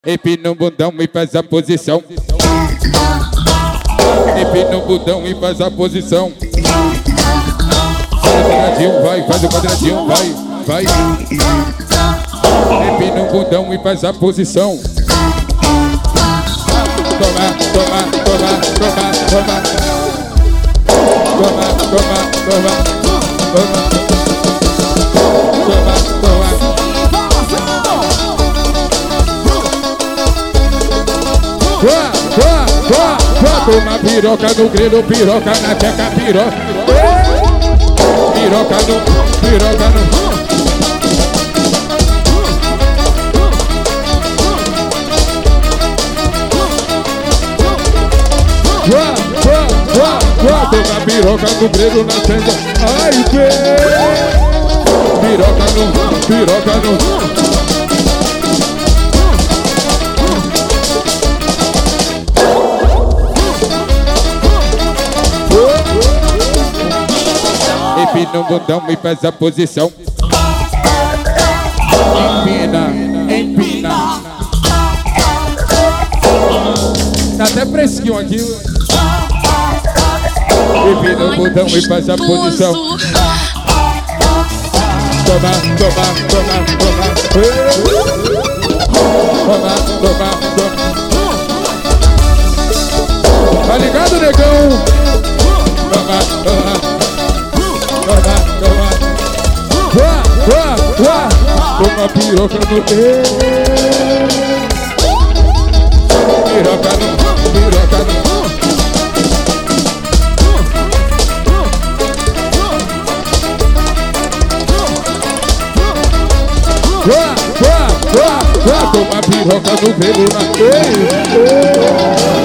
Empina o bundão e faz a posição. Empina o bundão e faz a posição. Faz o quadradinho, vai, faz o quadradinho, vai, vai. Empina o bundão e faz a posição. Toma, toma, toma, toma, toma. Toma, toma, toma, toma. Toma, toma. Toma piroca no grelo, piroca na teca, piroca. Piroca no, piroca no. Toma piroca no grelo na teca. Ai, piroca no, piroca no. Empina o bundão e faz a posição. Empina, empina. Tá até fresquinho aqui. Empina o bundão e faz a posição. Toma, toma, toma, toma. Toma, toma, toma. Tá ligado, negão? Toma, toma. Toma, toma. Toma piroca no piroca no, piroca no. Toma piroca no pelo na